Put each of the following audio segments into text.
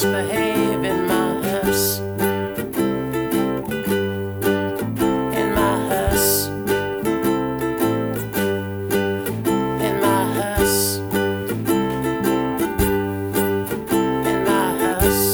misbehave in my hearse. In my hearse. In my hearse. In my hearse.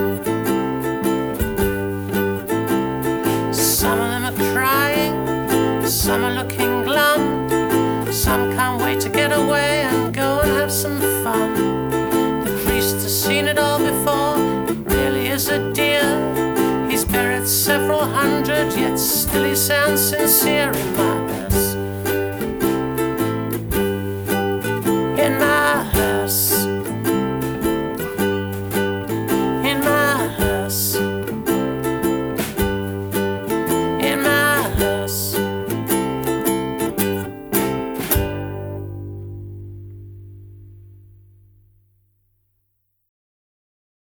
Some of them are crying, some are looking glum, some can't wait to get away and go and have some fun. The priest has seen it all before, really is a dear. He's buried several hundred, yet still he sounds sincere.